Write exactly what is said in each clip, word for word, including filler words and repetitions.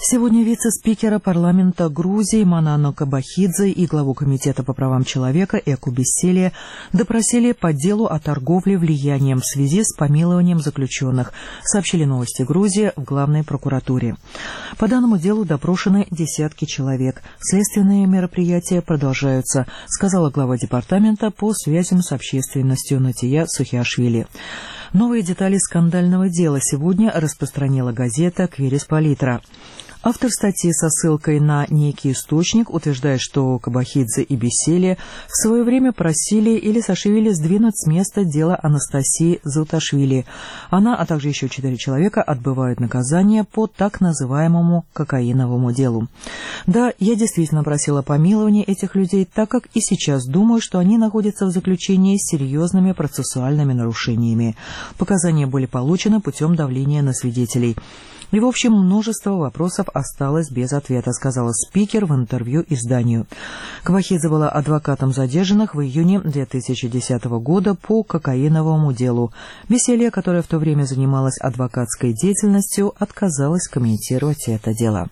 Сегодня вице-спикера парламента Грузии Манано Кабахидзе и главу Комитета по правам человека Эку Беселия допросили по делу о торговле влиянием в связи с помилованием заключенных, сообщили «Новости Грузии» в главной прокуратуре. По данному делу допрошены десятки человек. Следственные мероприятия продолжаются, сказала глава департамента по связям с общественностью Натия Сухиашвили. Новые детали скандального дела сегодня распространила газета «Кверис Политра». Автор статьи со ссылкой на некий источник утверждает, что Кабахидзе и Беселия в свое время просили или Сашвили сдвинуть с места дело Анастасии Зауташвили. Она, а также еще четыре человека отбывают наказание по так называемому кокаиновому делу. Да, я действительно просила помилования этих людей, так как и сейчас думаю, что они находятся в заключении с серьезными процессуальными нарушениями. Показания были получены путем давления на свидетелей. И, в общем, множество вопросов осталось без ответа, сказала спикер в интервью изданию. Кабахидзе была адвокатом задержанных в июне две тысячи десятого года по кокаиновому делу. Беселия, которая в то время занималась адвокатской деятельностью, отказалась комментировать это дело.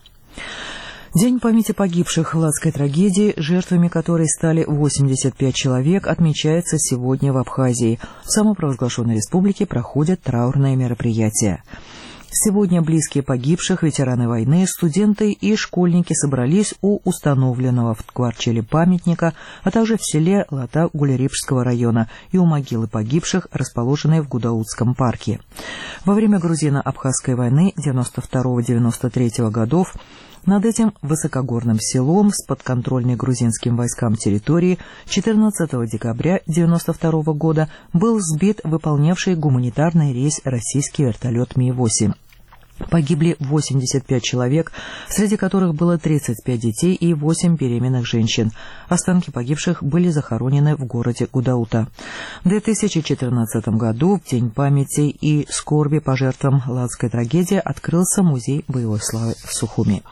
День памяти погибших в ладской трагедии, жертвами которой стали восемьдесят пять человек, отмечается сегодня в Абхазии. В самопровозглашенной республике проходят траурные мероприятия. Сегодня близкие погибших, ветераны войны, студенты и школьники собрались у установленного в Ткварчеле памятника, а также в селе Лата Гулерипшского района и у могилы погибших, расположенной в Гудаутском парке. Во время грузино-абхазской войны девяносто второго — девяносто третьего годов над этим высокогорным селом с подконтрольной грузинским войскам территории четырнадцатого декабря девяносто второго года был сбит выполнявший гуманитарный рейс российский вертолет Ми восемь. Погибли восемьдесят пять человек, среди которых было тридцать пять детей и восемь беременных женщин. Останки погибших были захоронены в городе Гудаута. В две тысячи четырнадцатом году, в День памяти и скорби по жертвам ладской трагедии, открылся музей боевой славы в Сухуми.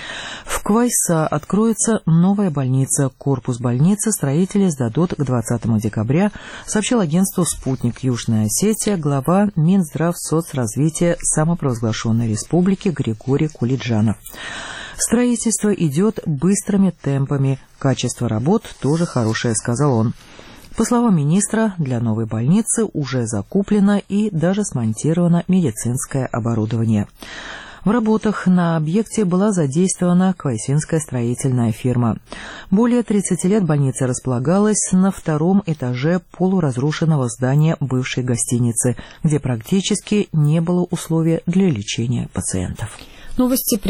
В Квайса откроется новая больница. Корпус больницы строители сдадут к двадцатому декабря, сообщил агентству «Спутник Южная Осетия» глава Минздравсоцразвития самопровозглашенной республики Григорий Кулиджанов. Строительство идет быстрыми темпами. Качество работ тоже хорошее, сказал он. По словам министра, для новой больницы уже закуплено и даже смонтировано медицинское оборудование. В работах на объекте была задействована квайсинская строительная фирма. Более тридцати лет больница располагалась на втором этаже полуразрушенного здания бывшей гостиницы, где практически не было условий для лечения пациентов. Новости